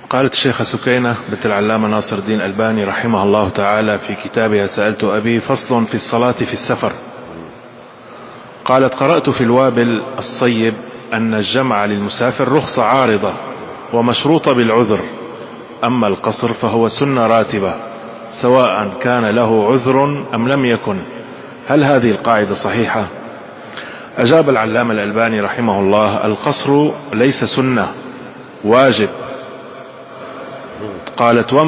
قالت الشيخة سكينة بنت العلامة ناصر الدين الألباني رحمه الله تعالى في كتابها سألت أبي فصل في الصلاة في السفر. قالت: قرأت في الوابل الصيب أن الجمع للمسافر رخصة عارضة ومشروطة بالعذر، أما القصر فهو سنة راتبة سواء كان له عذر أم لم يكن، هل هذه القاعدة صحيحة؟ أجاب العلامة الألباني رحمه الله: القصر ليس سنة، واجب. قالت: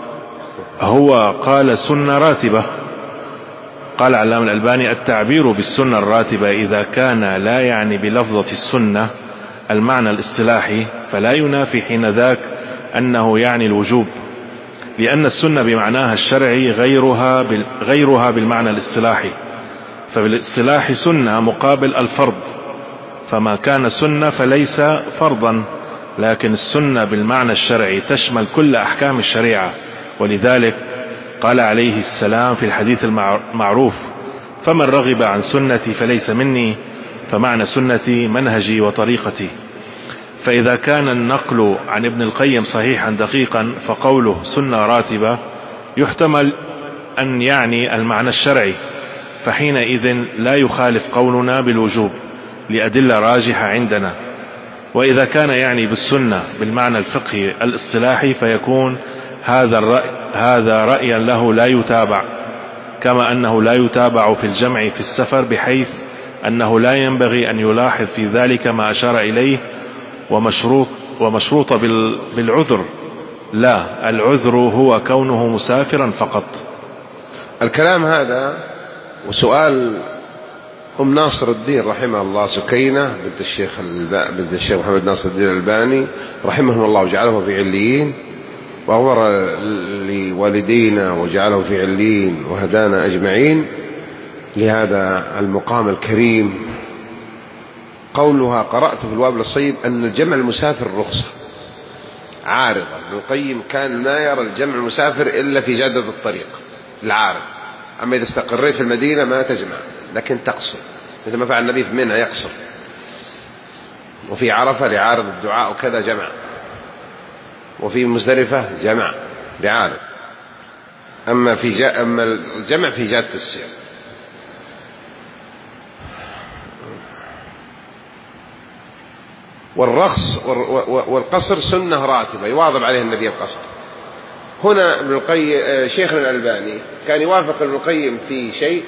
هو قال سنة راتبة. قال العلامة الألباني: التعبير بالسنة الراتبة إذا كان لا يعني بلفظة السنة المعنى الاصطلاحي فلا ينافي حين ذاك أنه يعني الوجوب، لأن السنة بمعناها الشرعي غيرها بالمعنى الاصطلاحي، فبالاصطلاح سنة مقابل الفرض، فما كان سنة فليس فرضا، لكن السنة بالمعنى الشرعي تشمل كل أحكام الشريعة، ولذلك قال عليه السلام في الحديث المعروف: فمن رغب عن سنتي فليس مني، فمعنى سنتي منهجي وطريقتي. فإذا كان النقل عن ابن القيم صحيحا دقيقا فقوله سنة راتبة يحتمل أن يعني المعنى الشرعي، فحينئذ لا يخالف قولنا بالوجوب لأدلة راجحة عندنا. وإذا كان يعني بالسنة بالمعنى الفقهي الاصطلاحي فيكون هذا رأيا له لا يتابع، كما أنه لا يتابع في الجمع في السفر، بحيث أنه لا ينبغي أن يلاحظ في ذلك ما أشار إليه ومشروط بالعذر. لا، العذر هو كونه مسافرا فقط. الكلام هذا وسؤال أم ناصر الدين رحمه الله سكينة بنت الشيخ محمد ناصر الدين الألباني رحمهم الله وجعله في عليين، وأغفر لوالدينا وجعله في عليين وهدانا أجمعين لهذا المقام الكريم. قولها: قرأت في الوابل الصيب أن الجمع المسافر رخصة عارضة. ابن القيم كان لا يرى الجمع المسافر إلا في جادة الطريق العارض، أما إذا استقريت في المدينة ما تجمع، لكن تقصر مثل ما فعل النبي في منى يقصر، وفي عرفة لعارض الدعاء وكذا جمع، وفي مزدلفة جمع لعارض، أما الجمع في جادة السير. والقصر سنة راتبة يواظب عليه النبي القصر. هنا ابن القيم شيخنا الألباني كان يوافق ابن القيم في شيء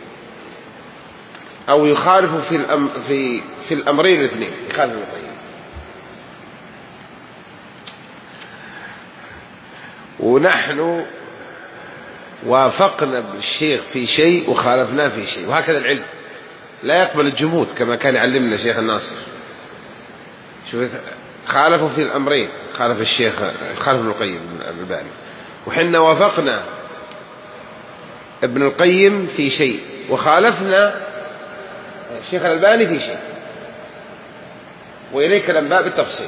أو يخالف في الأمرين الاثنين، يخالف ابن القيم. ونحن وافقنا بالشيخ في شيء وخالفناه في شيء، وهكذا العلم لا يقبل الجمود كما كان يعلمنا شيخ الناصر. شوف، خالفوا في الأمرين، خالف ابن القيم الألباني، وحنا وافقنا ابن القيم في شيء وخالفنا الشيخ الألباني في شيء، وإليك الأنباء بالتفصيل.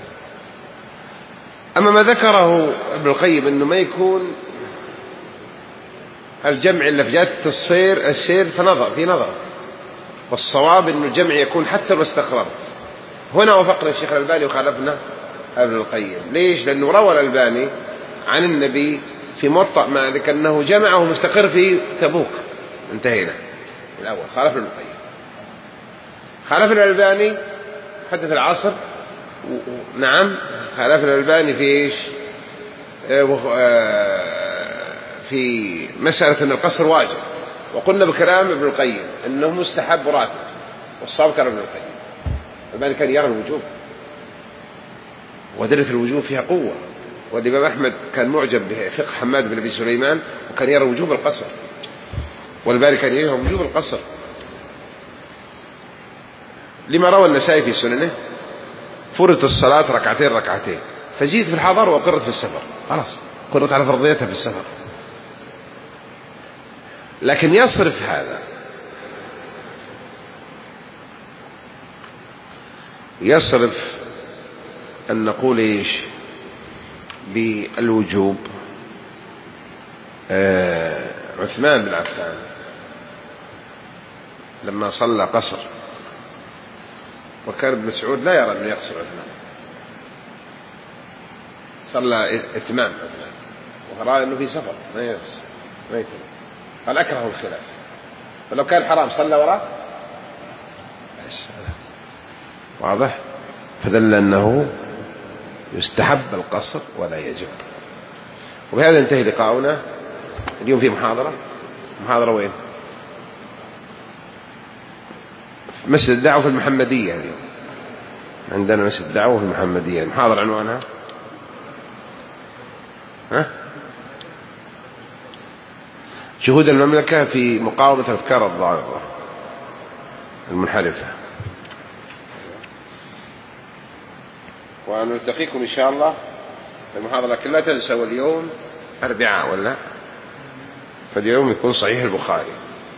أما ما ذكره ابن القيم أنه ما يكون الجمع إلا في جادة السير في نظر، والصواب أن الجمع يكون حتى ما استقررت. هنا وافقنا الشيخ الألباني وخالفنا ابن القيم. ليش؟ لأنه روى الألباني عن النبي في موطأ مالك أنه جمعه مستقر في تبوك، انتهينا الأول. خالفنا ابن القيم، خالفنا الألباني حدث العصر. نعم، خالفنا الألباني في إيش؟ في مسألة أن القصر واجب، وقلنا بكلام ابن القيم أنه مستحب وراتب، والصواب كان ابن القيم. الألباني كان يرى الوجوب، ودلة الوجوب فيها قوة، والإمام أحمد كان معجب بفقه حماد بن أبي سليمان وكان يرى وجوب القصر، والألباني كان يرى وجوب القصر لما روى النسائي في سننه: فرضت الصلاة ركعتين فزيد في الحضر وقرت في السفر. خلاص، قرت على فرضيتها في السفر. لكن يصرف هذا، يصرف أن نقول إيش بالوجوب. عثمان بن عفان لما صلى قصر، وكان ابن مسعود لا يرى أنه يقصر عثمان، صلى إتمام وأراد أنه في سفر ما يتم قال أكره الخلاف، فلو كان حرام صلى وراء واضح، فدل أنه يستحب القصر ولا يجب. وبهذا ينتهي لقاؤنا اليوم. في محاضرة وين؟ في مسجد الدعوة في المحمدية. اليوم عندنا مسجد الدعوة في المحمدية. المحاضرة عنوانها جهود المملكة في مقاومة الأفكار الضالة المنحرفة. ونلتقيكم إن شاء الله في المحاضرة، لكن لا تنسوا اليوم أربعاء ولا فاليوم يكون صحيح البخاري.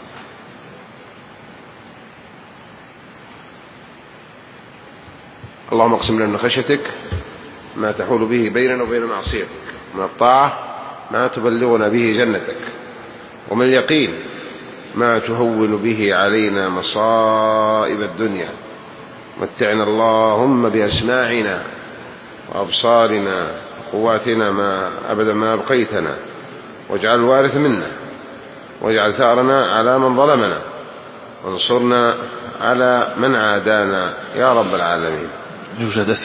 اللهم اقسم لنا من خشيتك ما تحول به بيننا وبين معصيتك، من الطاعة ما تبلغنا به جنتك، ومن اليقين ما تهون به علينا مصائب الدنيا، متعنا اللهم بأسماعنا وأبصارنا وقواتنا ما أبدا ما أبقيتنا، واجعل الوارث منا، واجعل ثأرنا على من ظلمنا، وانصرنا على من عادانا يا رب العالمين. يوجد